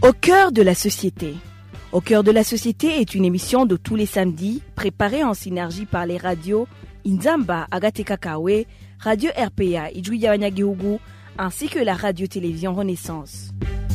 Au cœur de la société. Au cœur de la société est une émission de tous les samedis, préparée en synergie par les radios Inzamba, Agateka Kawe, Radio RPA, Idjouya-Wanyagihugu, ainsi que la radio-télévision Renaissance.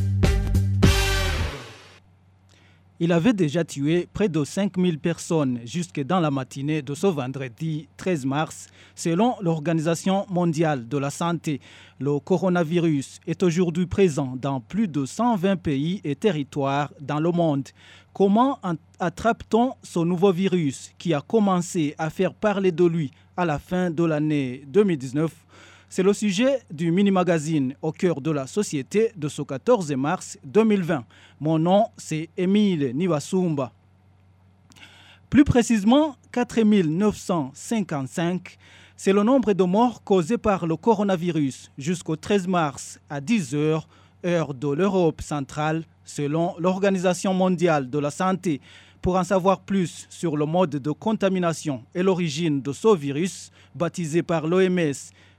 Il avait déjà tué près de 5000 personnes jusque dans la matinée de ce vendredi 13 mars, selon l'Organisation mondiale de la santé. Le coronavirus est aujourd'hui présent dans plus de 120 pays et territoires dans le monde. Comment attrape-t-on ce nouveau virus qui a commencé à faire parler de lui à la fin de l'année 2019 ? C'est le sujet du mini-magazine Au cœur de la société de ce 14 mars 2020. Mon nom, c'est Émile Niwasumba. Plus précisément, 4955, c'est le nombre de morts causés par le coronavirus jusqu'au 13 mars à 10h, heure de l'Europe centrale, selon l'Organisation mondiale de la santé. Pour en savoir plus sur le mode de contamination et l'origine de ce virus, baptisé par l'OMS,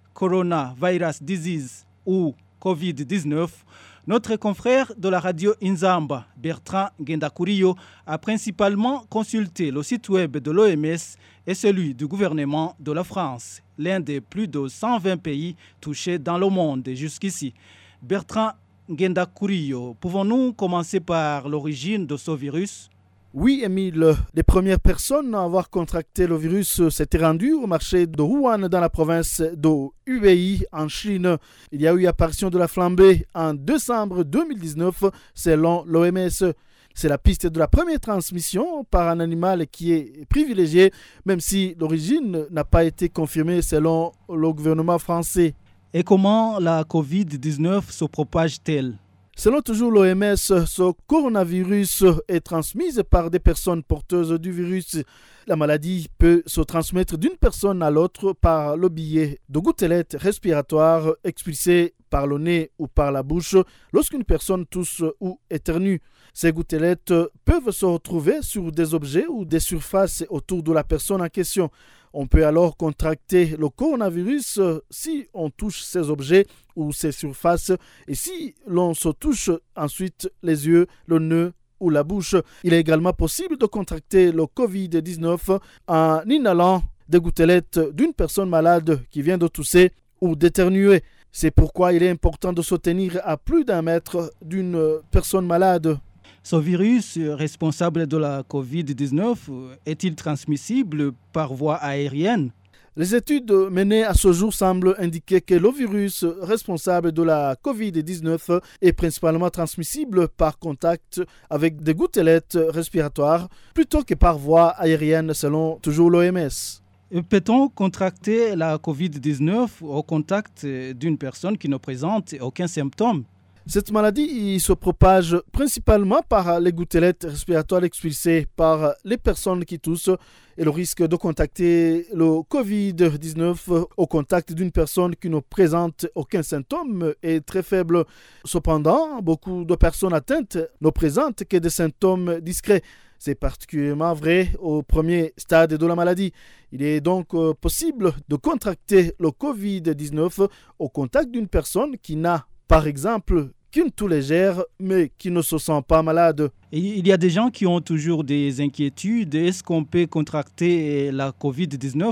Coronavirus Disease ou COVID-19, notre confrère de la radio Inzamba, Bertrand Ngendakuriyo, a principalement consulté le site web de l'OMS et celui du gouvernement de la France, l'un des plus de 120 pays touchés dans le monde jusqu'ici. Bertrand Ngendakuriyo, pouvons-nous commencer par l'origine de ce virus ? Oui, Émile, les premières personnes à avoir contracté le virus s'étaient rendues au marché de Wuhan dans la province de Hubei en Chine. Il y a eu apparition de la flambée en décembre 2019 selon l'OMS. C'est la piste de la première transmission par un animal qui est privilégiée, même si l'origine n'a pas été confirmée selon le gouvernement français. Et comment la COVID-19 se propage-t-elle ? Selon toujours l'OMS, ce coronavirus est transmis par des personnes porteuses du virus. La maladie peut se transmettre d'une personne à l'autre par le biais de gouttelettes respiratoires expulsées par le nez ou par la bouche lorsqu'une personne tousse ou éternue. Ces gouttelettes peuvent se retrouver sur des objets ou des surfaces autour de la personne en question. On peut alors contracter le coronavirus si on touche ces objets ou ces surfaces et si l'on se touche ensuite les yeux, le nez ou la bouche. Il est également possible de contracter le COVID-19 en inhalant des gouttelettes d'une personne malade qui vient de tousser ou d'éternuer. C'est pourquoi il est important de se tenir à plus d'1 mètre d'une personne malade. Ce virus responsable de la COVID-19 est-il transmissible par voie aérienne ? Les études menées à ce jour semblent indiquer que le virus responsable de la COVID-19 est principalement transmissible par contact avec des gouttelettes respiratoires plutôt que par voie aérienne selon toujours l'OMS. Peut-on contracter la COVID-19 au contact d'une personne qui ne présente aucun symptôme ? Cette maladie se propage principalement par les gouttelettes respiratoires expulsées par les personnes qui toussent et le risque de contacter le COVID-19 au contact d'une personne qui ne présente aucun symptôme est très faible. Cependant, beaucoup de personnes atteintes ne présentent que des symptômes discrets. C'est particulièrement vrai au premier stade de la maladie. Il est donc possible de contracter le COVID-19 au contact d'une personne qui n'a, par exemple, qu'une toux légère, mais qui ne se sent pas malade. Et il y a des gens qui ont toujours des inquiétudes. Est-ce qu'on peut contracter la COVID-19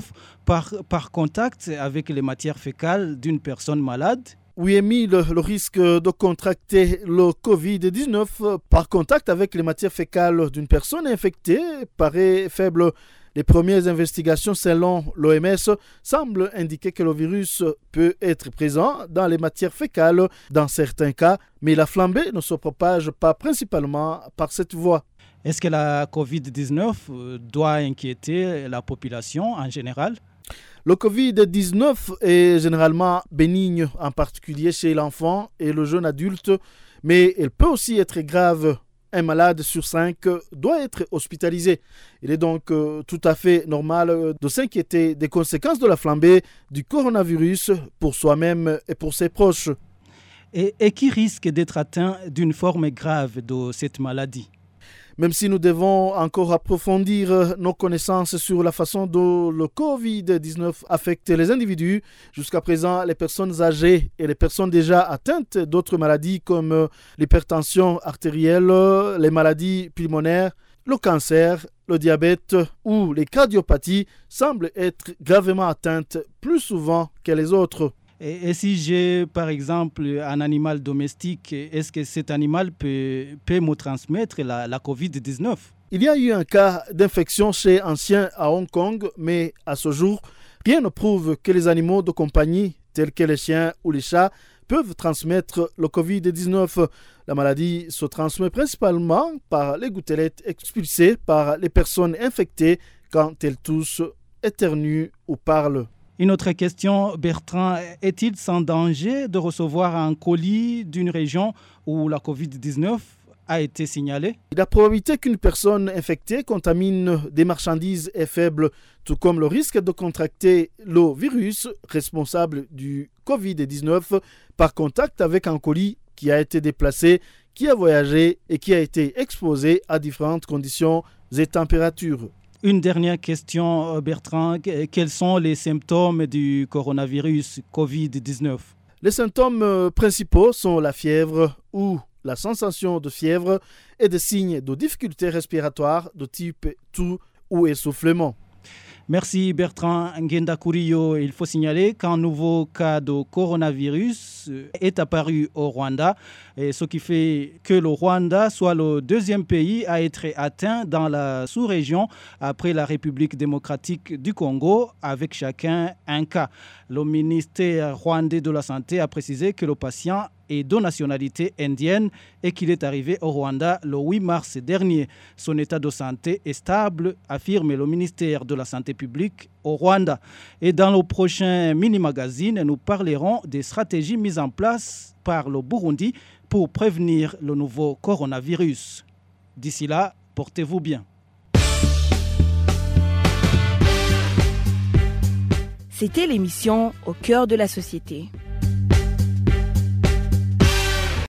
par contact avec les matières fécales d'une personne malade ? Oui, Émile, le risque de contracter le COVID-19 par contact avec les matières fécales d'une personne infectée paraît faible. Les premières investigations selon l'OMS semblent indiquer que le virus peut être présent dans les matières fécales dans certains cas, mais la flambée ne se propage pas principalement par cette voie. Est-ce que la COVID-19 doit inquiéter la population en général ? Le COVID-19 est généralement bénigne, en particulier chez l'enfant et le jeune adulte, mais elle peut aussi être grave. Un malade sur 5 doit être hospitalisé. Il est donc tout à fait normal de s'inquiéter des conséquences de la flambée du coronavirus pour soi-même et pour ses proches. Et qui risque d'être atteint d'une forme grave de cette maladie ? Même si nous devons encore approfondir nos connaissances sur la façon dont le Covid-19 affecte les individus, jusqu'à présent, les personnes âgées et les personnes déjà atteintes d'autres maladies comme l'hypertension artérielle, les maladies pulmonaires, le cancer, le diabète ou les cardiopathies semblent être gravement atteintes plus souvent que les autres. Et si j'ai, par exemple, un animal domestique, est-ce que cet animal peut me transmettre la COVID-19 ? Il y a eu un cas d'infection chez un chien à Hong Kong, mais à ce jour, rien ne prouve que les animaux de compagnie, tels que les chiens ou les chats, peuvent transmettre le COVID-19. La maladie se transmet principalement par les gouttelettes expulsées par les personnes infectées quand elles toussent, éternuent ou parlent. Une autre question, Bertrand, est-il sans danger de recevoir un colis d'une région où la COVID-19 a été signalée ? La probabilité qu'une personne infectée contamine des marchandises est faible, tout comme le risque de contracter le virus responsable du COVID-19 par contact avec un colis qui a été déplacé, qui a voyagé et qui a été exposé à différentes conditions et températures. Une dernière question, Bertrand. Quels sont les symptômes du coronavirus COVID-19 ? Les symptômes principaux sont la fièvre ou la sensation de fièvre et des signes de difficultés respiratoires de type toux ou essoufflement. Merci Bertrand Ngendakuriyo. Il faut signaler qu'un nouveau cas de coronavirus est apparu au Rwanda, et ce qui fait que le Rwanda soit le deuxième pays à être atteint dans la sous-région après la République démocratique du Congo, avec chacun un cas. Le ministère rwandais de la Santé a précisé que le patient est de nationalité indienne et qu'il est arrivé au Rwanda le 8 mars dernier. Son état de santé est stable, affirme le ministère de la Santé publique au Rwanda. Et dans le prochain mini-magazine, nous parlerons des stratégies mises en place par le Burundi pour prévenir le nouveau coronavirus. D'ici là, portez-vous bien. C'était l'émission Au cœur de la société.